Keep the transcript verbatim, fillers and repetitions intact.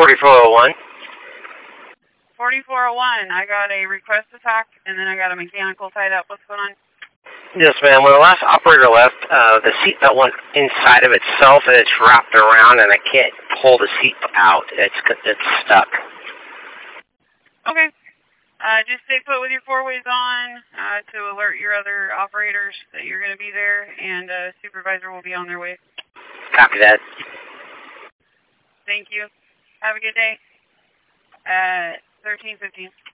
forty-four oh one. forty-four oh one, I got a request to talk, and then I got a mechanical tied up. What's going on? Yes, ma'am. When the last operator left, uh, the seatbelt went inside of itself, and it's wrapped around, and I can't pull the seat out. It's it's stuck. Okay. Uh, just stay put with your four-ways on uh, to alert your other operators that you're going to be there, and a uh, supervisor will be on their way. Copy that. Thank you. Have a good day. Uh, thirteen fifteen.